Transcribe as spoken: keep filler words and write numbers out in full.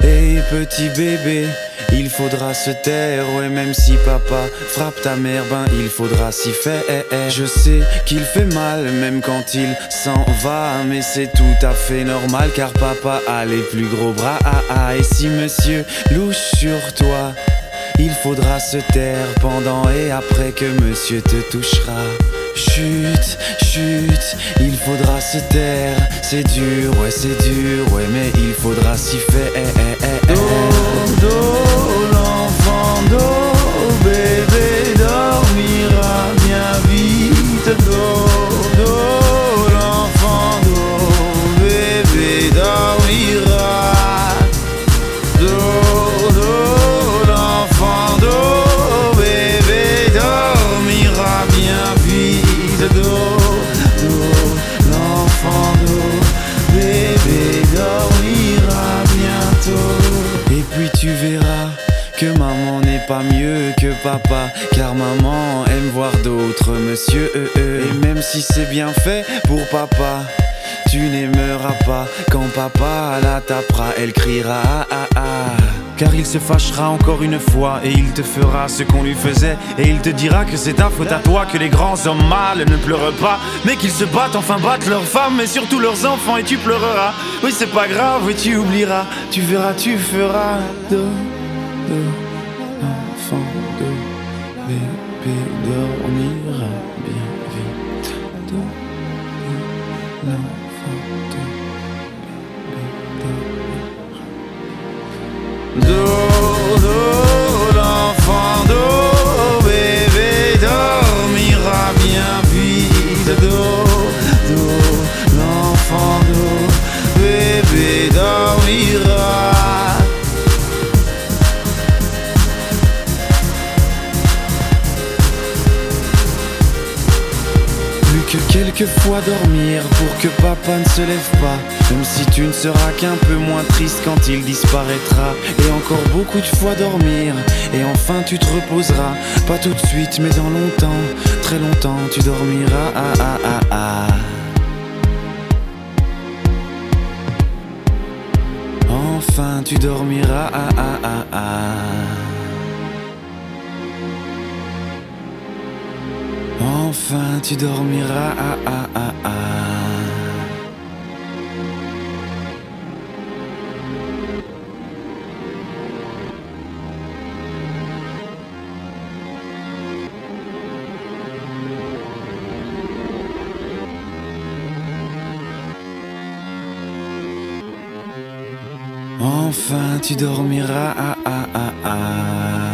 Hey petit bébé, il faudra se taire, ouais, même si papa frappe ta mère, ben il faudra s'y faire. Je sais qu'il fait mal même quand il s'en va, mais c'est tout à fait normal car papa a les plus gros bras. Ah, ah. Et si monsieur louche sur toi, il faudra se taire pendant et après que monsieur te touchera. Chut, chut, il faudra se taire. C'est dur, ouais c'est dur, ouais mais il faudra s'y faire. Do, do, l'enfant, do, bébé dormira bien vite. Do, do, l'enfant, do, bébé dormira. Do, do, l'enfant, do, bébé dormira bien vite. Do, do, l'enfant, do, bébé dormira bientôt. Et puis tu verras que maman n'est pas mieux que papa, car maman aime voir d'autres monsieur. Et même si c'est bien fait pour papa, tu n'aimeras pas quand papa la tapera, elle criera ah ah ah. Car il se fâchera encore une fois et il te fera ce qu'on lui faisait. Et il te dira que c'est ta faute à toi, que les grands hommes mâles ne pleurent pas, mais qu'ils se battent, enfin battent leurs femmes et surtout leurs enfants, et tu pleureras. Oui c'est pas grave, oui tu oublieras, tu verras, tu feras. Do, do, enfant, do, bébé dormira bien vite. Do, do, l'enfant, do, bébé dormira. Do, do, l'enfant, do, bébé dormira bien vite. Do, do, l'enfant, do, bébé dormira. Que quelques fois dormir pour que papa ne se lève pas, même si tu ne seras qu'un peu moins triste quand il disparaîtra. Et encore beaucoup de fois dormir, et enfin tu te reposeras. Pas tout de suite mais dans longtemps, très longtemps tu dormiras. Ah ah ah ah. Enfin tu dormiras. Ah ah ah ah. Enfin tu dormiras, ah ah ah ah. Enfin tu dormiras, ah ah ah ah.